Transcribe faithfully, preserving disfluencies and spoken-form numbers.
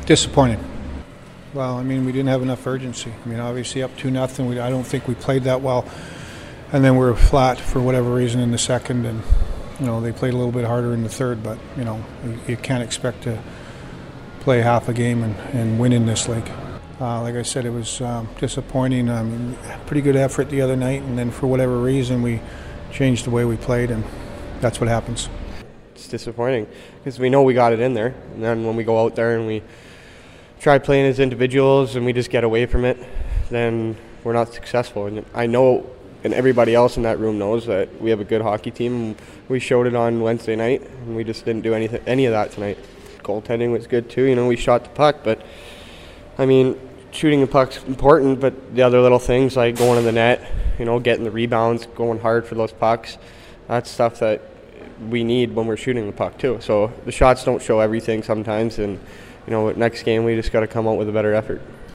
Disappointing. Well, I mean, we didn't have enough urgency. I mean, obviously up two nothing. We, I don't think we played that well, and then we were flat for whatever reason in the second, and you know they played a little bit harder in the third. But you know, you, you can't expect to play half a game and, and win in this league. Uh, like I said, it was um, disappointing. I mean, pretty good effort the other night, and then for whatever reason we changed the way we played, and that's what happens. It's disappointing because we know we got it in there, and then when we go out there and we try playing as individuals and we just get away from it, then we're not successful. And I know, and everybody else in that room knows, that we have a good hockey team. We showed it on Wednesday night, and we just didn't do anything, any of that tonight. Goaltending was good too. You know, we shot the puck, but I mean, shooting the puck's important, but the other little things like going to the net, you know, getting the rebounds, going hard for those pucks, that's stuff that we need when we're shooting the puck too. So the shots don't show everything sometimes, and you know, next game we just got to come out with a better effort.